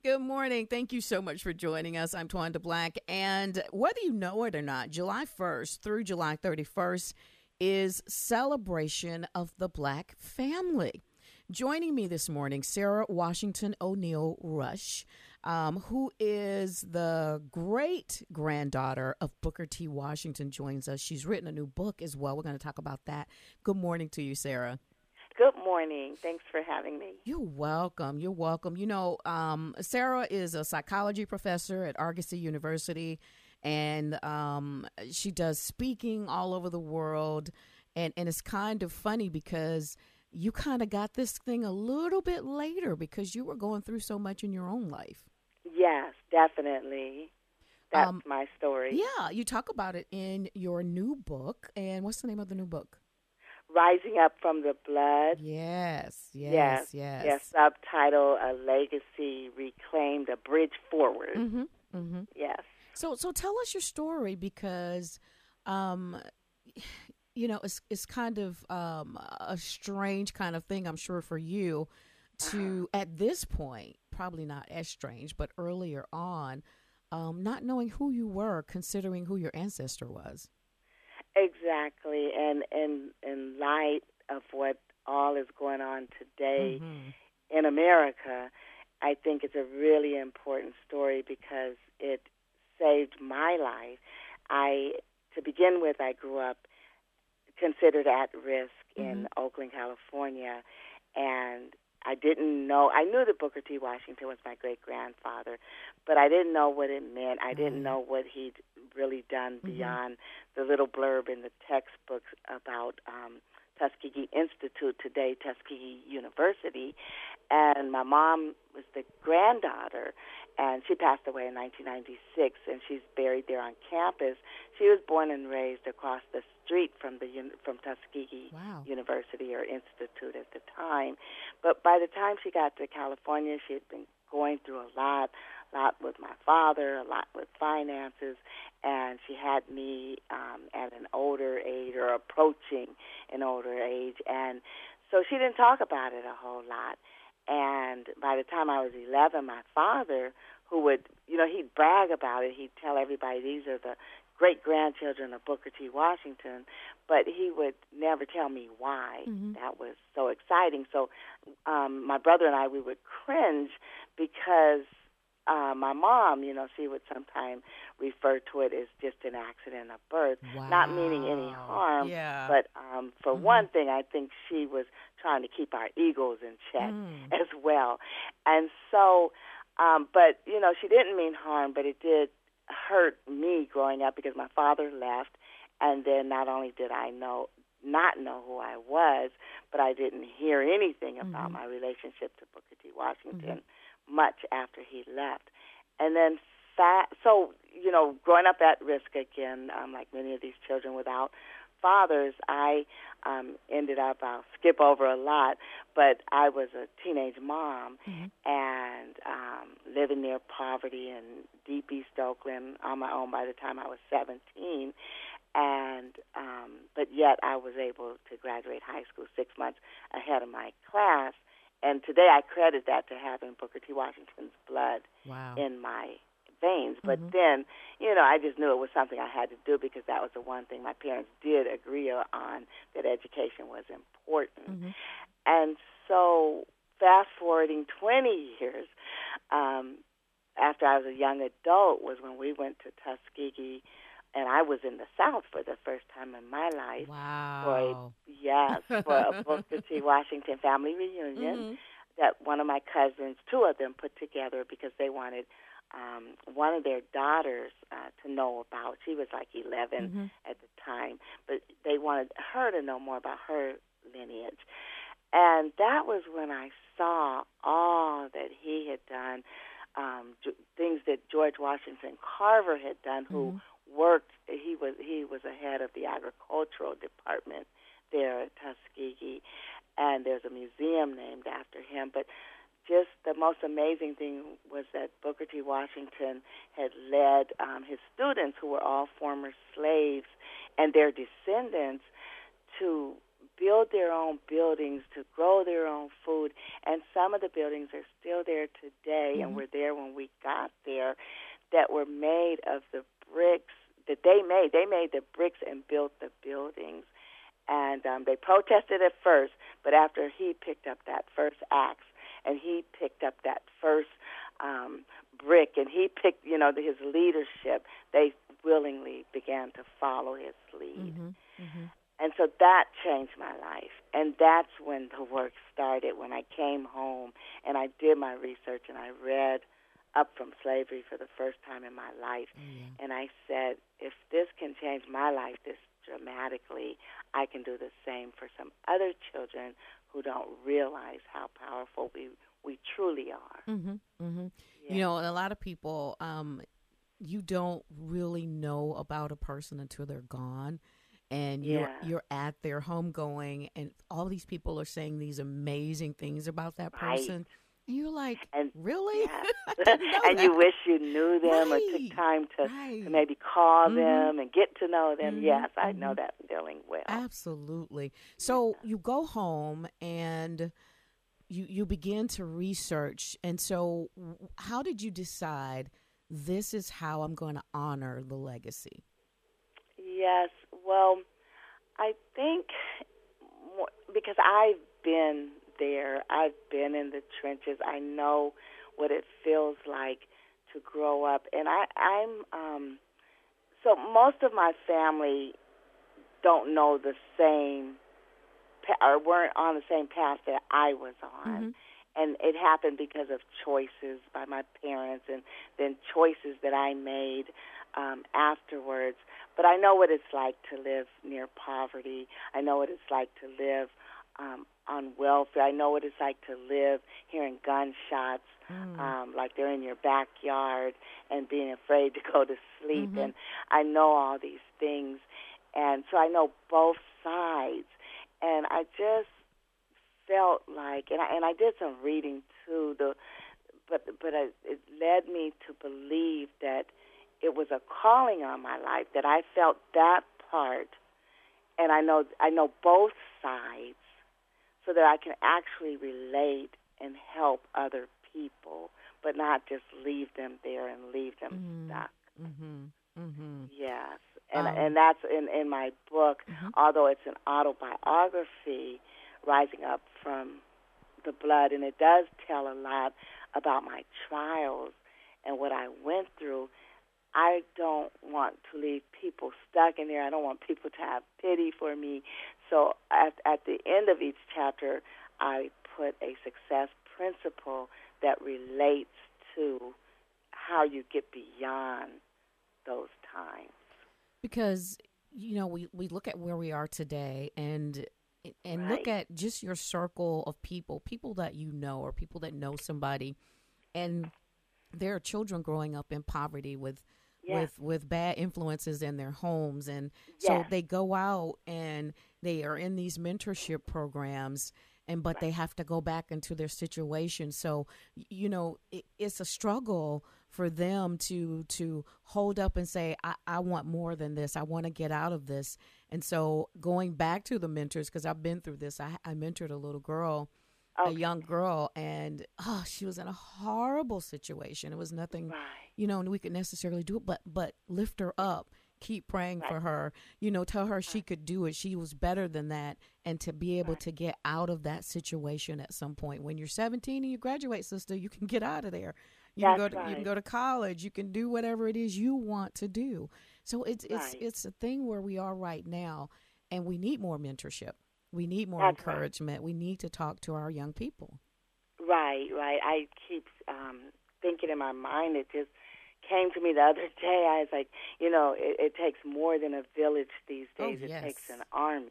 Good morning. Thank you so much for joining us. I'm Twanda Black. And whether you know it or not, July 1st through July 31st is celebration of the Black family. Joining me this morning, Sarah Washington O'Neal Rush, who is the great granddaughter of Booker T. Washington, joins us. She's written a new book as well. We're going to talk about that. Good morning to you, Sarah. Good morning. Thanks for having me. You're welcome. You're welcome. You know, Sarah is a psychology professor at Argosy University, and she does speaking all over the world. And it's kind of funny because you kind of got this thing a little bit later because you were going through so much in your own life. Yes, definitely. That's my story. Yeah, you talk about it in your new book. And what's the name of the new book? Rising Up from the Blood. Yes. Subtitle, A Legacy Reclaimed, A Bridge Forward. Mm-hmm, mm-hmm. Yes. So tell us your story because, you know, it's kind of a strange kind of thing, I'm sure, for you to, at this point, probably not as strange, but earlier on, not knowing who you were, considering who your ancestor was. Exactly. And in light of what all is going on today in America, I think it's a really important story because it saved my life. To begin with, I grew up considered at risk in Oakland, California, and I didn't know. I knew that Booker T. Washington was my great-grandfather, but I didn't know what it meant. I didn't know what he'd really done beyond the little blurb in the textbooks about Tuskegee Institute, today Tuskegee University. And my mom was the granddaughter, and she passed away in 1996, and she's buried there on campus. She was born and raised across the street from Tuskegee University or Institute at the time. But by the time she got to California, she had been going through a lot with my father, a lot with finances, and she had me at an older age or approaching an older age. And so she didn't talk about it a whole lot. And by the time I was 11, my father, who would, he'd brag about it. He'd tell everybody these are the great-grandchildren of Booker T. Washington, but he would never tell me why. That was so exciting. So my brother and I, we would cringe because my mom, she would sometimes refer to it as just an accident of birth, not meaning any harm. Yeah. But for one thing, I think she was trying to keep our egos in check as well. And so, but, she didn't mean harm, but it did hurt me growing up because my father left, and then not only did I not know who I was, but I didn't hear anything about my relationship to Booker T. Washington much after he left. And then, growing up at risk again, like many of these children without fathers, I ended up, I'll skip over a lot, but I was a teenage mom and living near poverty in deep East Oakland on my own by the time I was 17. And but yet I was able to graduate high school 6 months ahead of my class. And today I credit that to having Booker T. Washington's blood in my veins. But then, I just knew it was something I had to do because that was the one thing my parents did agree on, that education was important. And so fast forwarding 20 years, after I was a young adult was when we went to Tuskegee, and I was in the South for the first time in my life. Wow. For a Booker T. Washington family reunion that one of my cousins, two of them, put together because they wanted one of their daughters to know about. She was like 11 at the time, but they wanted her to know more about her lineage. And that was when I saw all that he had done, things that George Washington Carver had done, who worked. He was the head of the agricultural department there at Tuskegee, and there's a museum named after him. But just the most amazing thing was that Booker T. Washington had led his students, who were all former slaves, and their descendants, to build their own buildings, to grow their own food. And some of the buildings are still there today, and were there when we got there, that were made of the bricks that they made. They made the bricks and built the buildings. And they protested at first, but after he picked up that first axe and he picked up that first brick and he picked, his leadership, they willingly began to follow his lead. And so that changed my life. And that's when the work started, when I came home and I did my research and I read Up from Slavery for the first time in my life. And I said, if this can change my life this dramatically, I can do the same for some other children who don't realize how powerful we truly are. Yeah. A lot of people, you don't really know about a person until they're gone. And you're at their homegoing, and all these people are saying these amazing things about that person. And you're like, really? I didn't know and that. You wish you knew them or took time to maybe call them and get to know them. Yes, I know that feeling well. Absolutely. So you go home and you begin to research. And so how did you decide this is how I'm going to honor the legacy? Yes, well, I think because I've been there, I've been in the trenches, I know what it feels like to grow up. And I'm so most of my family don't know the same, or weren't on the same path that I was on. And it happened because of choices by my parents and then choices that I made afterwards. But I know what it's like to live near poverty. I know what it's like to live on welfare. I know what it's like to live hearing gunshots like they're in your backyard and being afraid to go to sleep. And I know all these things. And so I know both sides. And I just felt like, and I did some reading too, but it led me to believe that it was a calling on my life, that I felt that part, and I know both sides, so that I can actually relate and help other people, but not just leave them there and leave them stuck. Yes, and that's in my book. Although it's an autobiography, Rising Up from the Blood, and it does tell a lot about my trials and what I went through. I don't want to leave people stuck in there. I don't want people to have pity for me. So at the end of each chapter, I put a success principle that relates to how you get beyond those times. Because, we look at where we are today and look at just your circle of people that you know or people that know somebody, and there are children growing up in poverty with bad influences in their homes, and so they go out and they are in these mentorship programs, but they have to go back into their situation. So it's a struggle for them to hold up and say, I want more than this. I want to get out of this. And so going back to the mentors, because I've been through this, I mentored a little girl. A young girl, and she was in a horrible situation. It was nothing, we could necessarily do it, but lift her up, keep praying for her, tell her she could do it. She was better than that, and to be able to get out of that situation at some point. When you're 17 and you graduate, sister, you can get out of there. You can go to college. You can do whatever it is you want to do. So it's a thing where we are right now, and we need more mentorship. We need more encouragement. Right. We need to talk to our young people. Right. I keep thinking in my mind, it just came to me the other day. I was like, it takes more than a village these days. Oh, yes. It takes an army.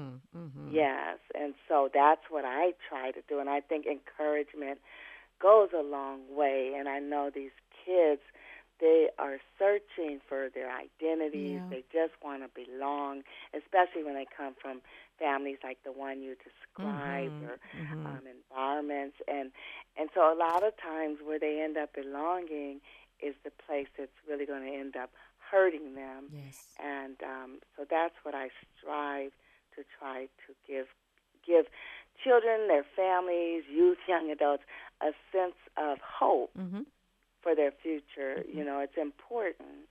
Yes, and so that's what I try to do. And I think encouragement goes a long way. And I know these kids, they are searching for their identities. Yeah. They just want to belong, especially when they come from families like the one you described or environments. And so a lot of times where they end up belonging is the place that's really going to end up hurting them. Yes. And so that's what I strive to try to give give children, their families, youth, young adults, a sense of hope for their future. You know, it's important.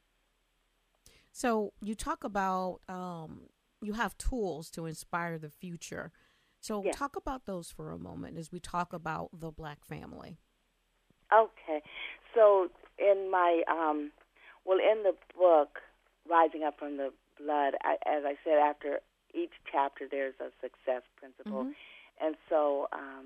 So you talk about you have tools to inspire the future. So talk about those for a moment as we talk about the Black family. Okay. So in my, in the book, Rising Up from the Blood, as I said, after each chapter there's a success principle. And so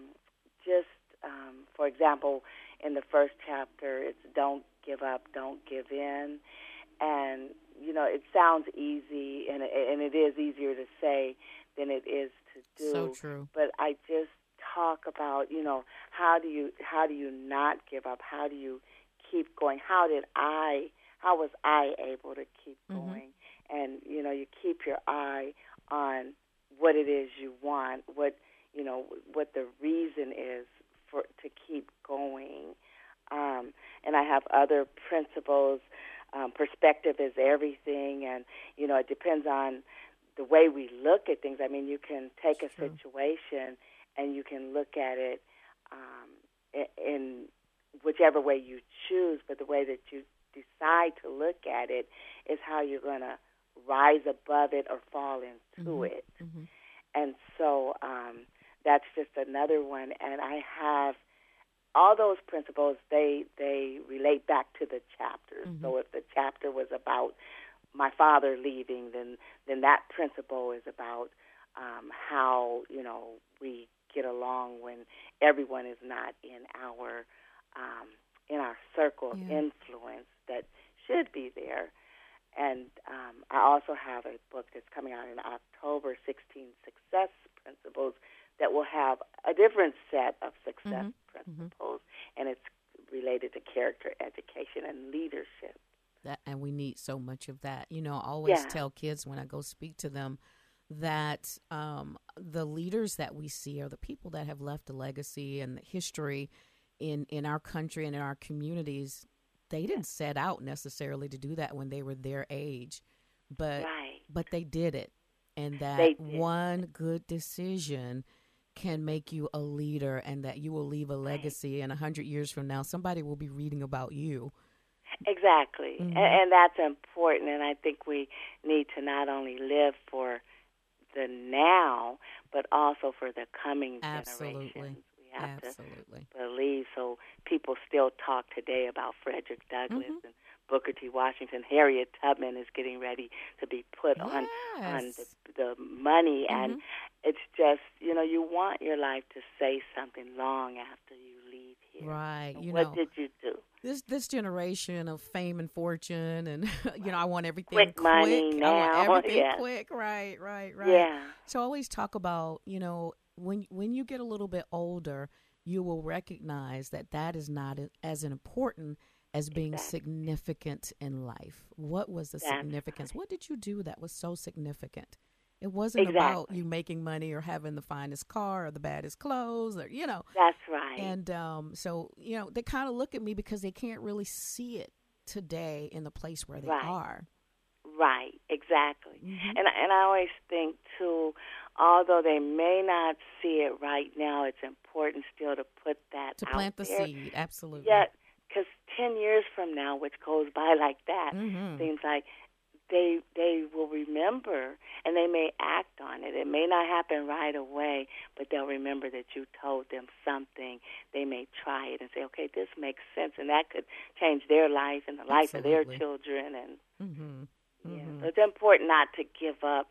for example, in the first chapter, it's don't give up, don't give in. And, you know, it sounds easy, and it is easier to say than it is to do. So true. But I just talk about, you know, how do you not give up? How do you keep going? How was I able to keep going? And, you know, you keep your eye on what it is you want, what the reason is to keep going. And I have other principles. Perspective is everything, and, you know, it depends on the way we look at things. I mean, you can take a situation and you can look at it in whichever way you choose, but the way that you decide to look at it is how you're going to rise above it or fall into it. And so that's just another one. And I have all those principles, they relate back to the chapters. So if the chapter was about my father leaving, then that principle is about how, you know, we get along when everyone is not in our circle of influence that should be there. And I also have a book that's coming out in October, 16 Success Principles, that will have a different set of success principles, and it's related to character education and leadership. And we need so much of that. You know, I always tell kids when I go speak to them that the leaders that we see are the people that have left a legacy and the history in our country and in our communities. They didn't set out necessarily to do that when they were their age, but they did it. And that one good decision can make you a leader, and that you will leave a legacy. And 100 years from now, somebody will be reading about you. Exactly. And that's important. And I think we need to not only live for the now, but also for the coming generations. We have to believe. So people still talk today about Frederick Douglass and Booker T. Washington. Harriet Tubman is getting ready to be put on the money. And it's just, you know, you want your life to say something long after you leave here. Right. So what did you do? This generation of fame and fortune, and you know, I want everything quick. Money now. I want everything quick. Right. Yeah. So I always talk about, you know, when you get a little bit older, you will recognize that is not as important as being significant in life. What was the significance? What did you do that was so significant? It wasn't about you making money or having the finest car or the baddest clothes, or, you know. That's right. And so, you know, they kind of look at me because they can't really see it today in the place where they are. Right, exactly. And I always think, too, although they may not see it right now, it's important still to put that out there. To plant the seed, absolutely. Yeah, because 10 years from now, which goes by like that, seems like they will remember, and they may act on it. It may not happen right away, but they'll remember that you told them something. They may try it and say, okay, this makes sense, and that could change their life and the life of their children. And so it's important not to give up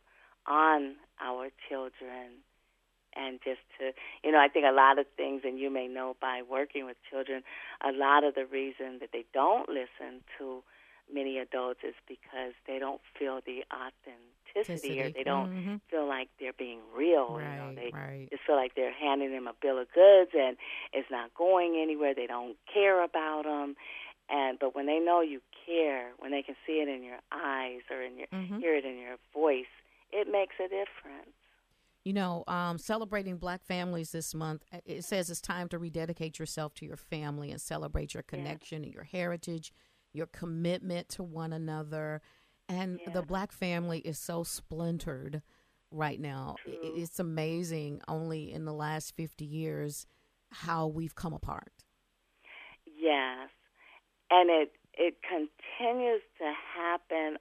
on our children, and just to, you know, I think a lot of things, and you may know by working with children, a lot of the reason that they don't listen to many adults is because they don't feel the authenticity, or they don't feel like they're being real. Right, you know, they just feel like they're handing them a bill of goods and it's not going anywhere. They don't care about them. But when they know you care, when they can see it in your eyes or in your hear it in your voice, it makes a difference. You know, celebrating Black families this month, it says it's time to rededicate yourself to your family and celebrate your connection and your heritage, your commitment to one another. And the Black family is so splintered right now. True. It's amazing only in the last 50 years how we've come apart. Yes, and it continues to happen.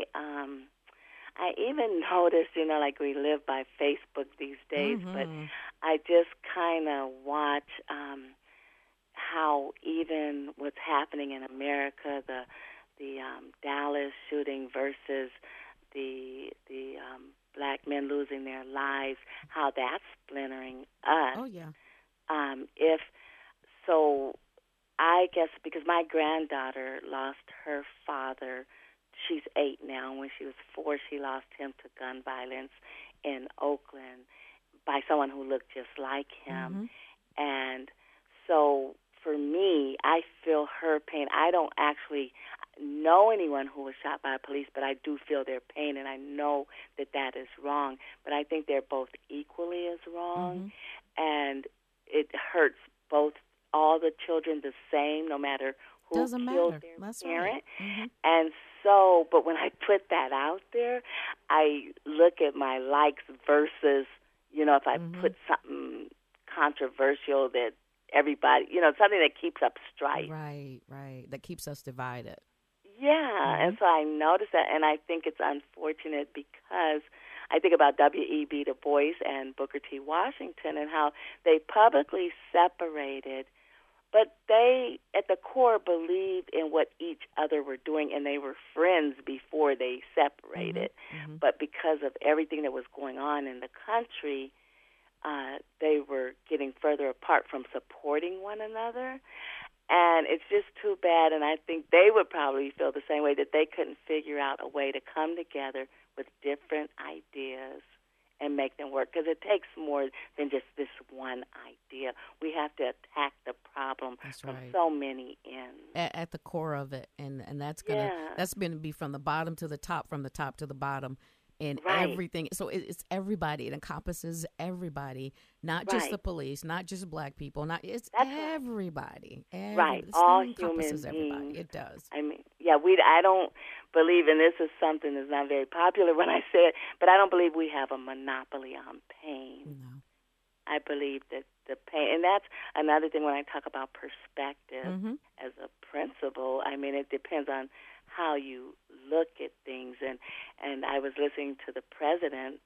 I even noticed, like we live by Facebook these days, but I just kind of watch how even what's happening in America, the Dallas shooting versus the black men losing their lives, how that's splintering us. Oh, yeah. If so, I guess because my granddaughter lost her father. She's 8 now. When she was 4, she lost him to gun violence in Oakland by someone who looked just like him. And so for me, I feel her pain. I don't actually know anyone who was shot by police, but I do feel their pain, and I know that that is wrong. But I think they're both equally as wrong, and it hurts all the children the same, no matter who Doesn't killed matter. their That's parent. right. And so, but when I put that out there, I look at my likes versus, if I put something controversial that everybody, something that keeps up strife. Right. That keeps us divided. Yeah, and so I noticed that, and I think it's unfortunate because I think about W.E.B. Du Bois and Booker T. Washington and how they publicly separated, but they, at the core, believed in what each other were doing, and they were friends before they separated. But because of everything that was going on in the country, they were getting further apart from supporting one another. And it's just too bad, and I think they would probably feel the same way, that they couldn't figure out a way to come together with different ideas and make them work, because it takes more than just this one idea. We have to attack the problem from so many ends. At the core of it, and that's going to be from the bottom to the top, from the top to the bottom. And everything. So it's everybody. It encompasses everybody, not just the police, not just black people. It's everybody. Right. This all thing encompasses human everybody. beings. It does. I mean, I don't believe, and this is something that's not very popular when I say it, but I don't believe we have a monopoly on pain. No. I believe that the pain, and that's another thing when I talk about perspective as a principle. I mean, it depends on how you look at things, and I was listening to the president's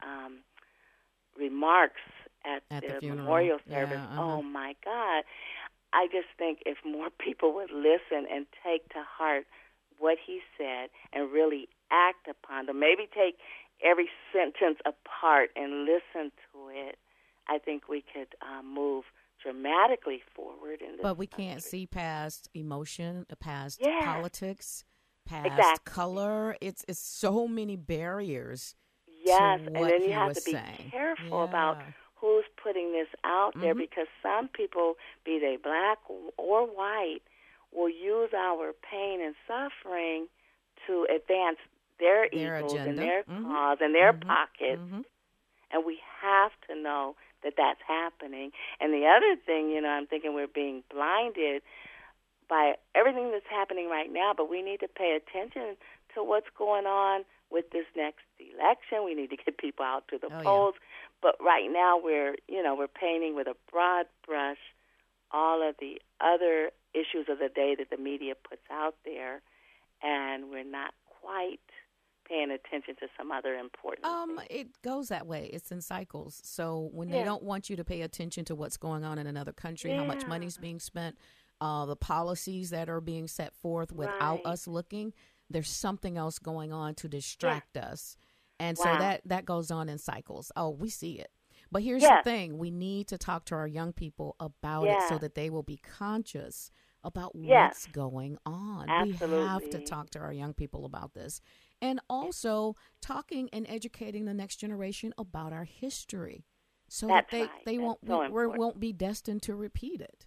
remarks at the memorial service. Oh my God, I just think if more people would listen and take to heart what he said and really act upon them, maybe take every sentence apart and listen to it, I think we could move dramatically forward in this But we country. can't see past emotion, past politics, past color. It's so many barriers. Yes, to and what then you he have was to be saying. careful about who's putting this out there, because some people, be they black or white, will use our pain and suffering to advance their egos agenda. and their cause and their pockets. And we have to know that that's happening. And the other thing, I'm thinking we're being blinded by everything that's happening right now, but we need to pay attention to what's going on with this next election. We need to get people out to the polls. But right now we're painting with a broad brush all of the other issues of the day that the media puts out there, and we're not quite paying attention to some other important things. It goes that way. It's in cycles. So when they don't want you to pay attention to what's going on in another country, how much money's being spent, the policies that are being set forth without us looking, there's something else going on to distract us. And so that goes on in cycles. Oh, we see it. But here's the thing. We need to talk to our young people about it so that they will be conscious about what's going on. Absolutely. We have to talk to our young people about this. And also talking and educating the next generation about our history so that they won't be destined to repeat it.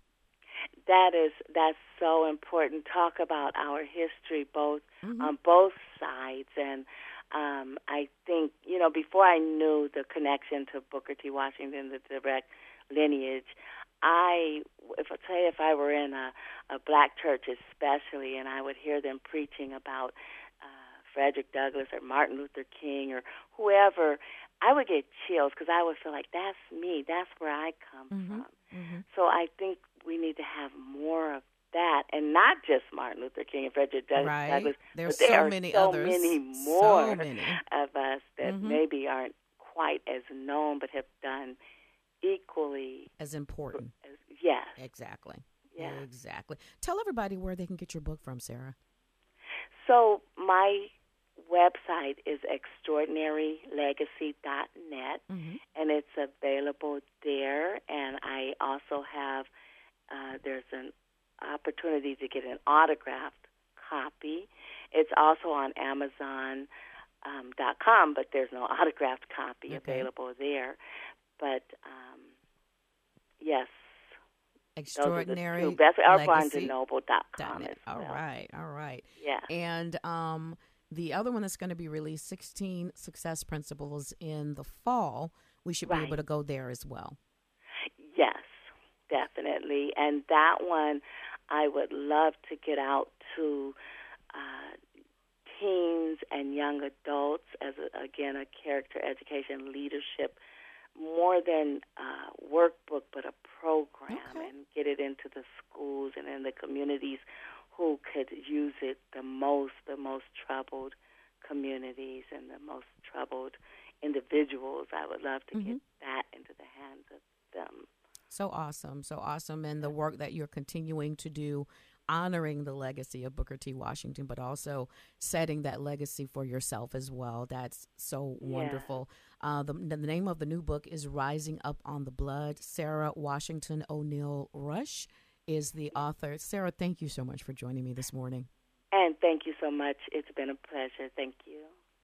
That's so important. Talk about our history on both sides. And I think, before I knew the connection to Booker T. Washington, the direct lineage, if I were in a black church especially, and I would hear them preaching about Frederick Douglass or Martin Luther King or whoever, I would get chills because I would feel like that's me. That's where I come from. Mm-hmm. So I think we need to have more of that, and not just Martin Luther King and Frederick Douglass. Right. There's but there so many so others. Many more so many of us that maybe aren't quite as known but have done equally as important. Yes. Exactly. Yeah. Exactly. Tell everybody where they can get your book from, Sarah. So my website is extraordinarylegacy.net, and it's available there. And I also have, there's an opportunity to get an autographed copy. It's also on Amazon.com, but there's no autographed copy available there. But, yes. Extraordinary Legacy. BarnesandNoble.com as well. All right. Yeah. And the other one that's going to be released, 16 Success Principles, in the fall. We should be able to go there as well. Yes, definitely. And that one, I would love to get out to teens and young adults as, a character education leadership, more than a workbook, but a program, and get it into the schools and in the communities who could use it the most troubled communities and the most troubled individuals. I would love to get that into the hands of them. So awesome. And the work that you're continuing to do, honoring the legacy of Booker T. Washington, but also setting that legacy for yourself as well. That's so wonderful. The name of the new book is Rising Up on the Blood. Sarah Washington O'Neal Rush is the author. Sarah, thank you so much for joining me this morning. And thank you so much. It's been a pleasure. Thank you.